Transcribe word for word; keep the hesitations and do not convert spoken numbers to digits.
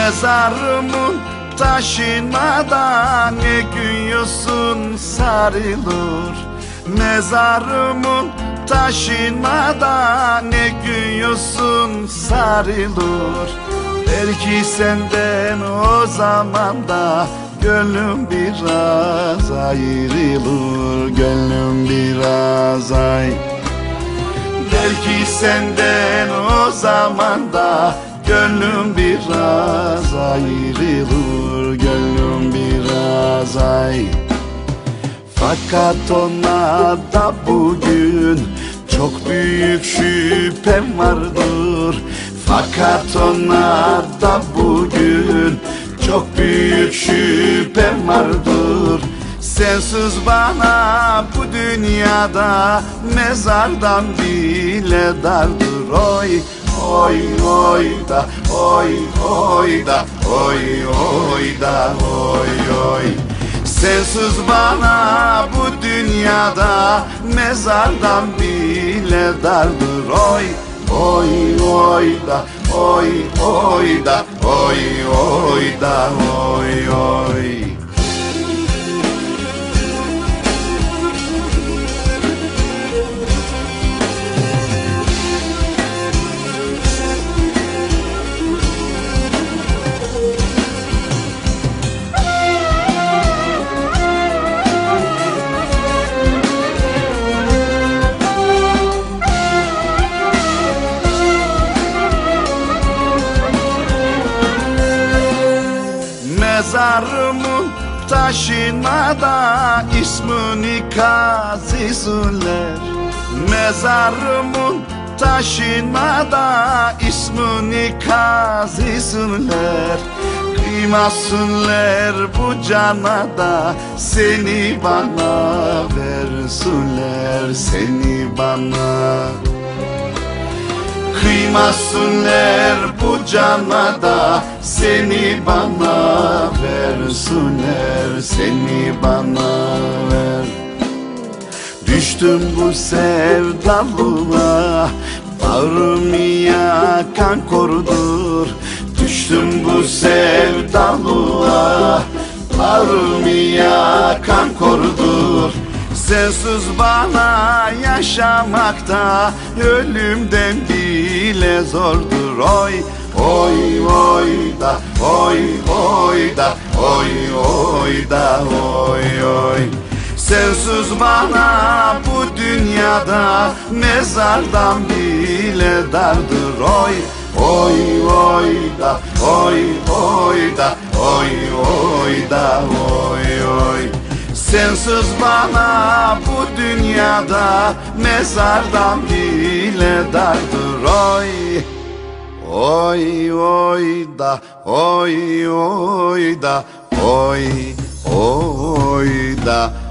Mezarımın taşına da ne gün yosun sarılır. Mezarımın taşına da ne gün yosun sarılır. Belki senden o zaman da gönlüm biraz ayrılır. Gönlüm biraz ay. Belki senden o zaman da gönlüm biraz ayrılır. Gönlüm biraz ay. Fakat ona da bugün çok büyük şüphem vardır. Fakat ona da bugün çok büyük şüphem vardır. Sensiz bana bu dünyada mezardan bile dardır. Oy oy oy da oy oy da oy oy da oy oy. Sensiz bana bu dünyada mezardan bile dardır. Oy oy oy da oy oy da oy oy da oy oy. Mezarımın taşına da ismini kazısınlar. Mezarımın taşına da ismini kazısınlar. Kıymasınlar bu cana da seni bana versinler. Seni bana kıymasınlar bu cana da seni bana versinler. Seni bana ver. Düştüm bu sevdalığa, bağrımı yakan kordur. Düştüm bu sevdalığa, bağrımı yakan kordur. Sensiz bana yaşamakta ölümden bile zordur. Oy oy oy da oy oy da oy oy da oy oy. Sensiz bana bu dünyada mezardan bile dardır. Oy oy oy da oy oy da oy oy da oy oy. Sensiz bana bu dünyada mezardan bile dardır. Oy oy oy da oy oy da oy oy da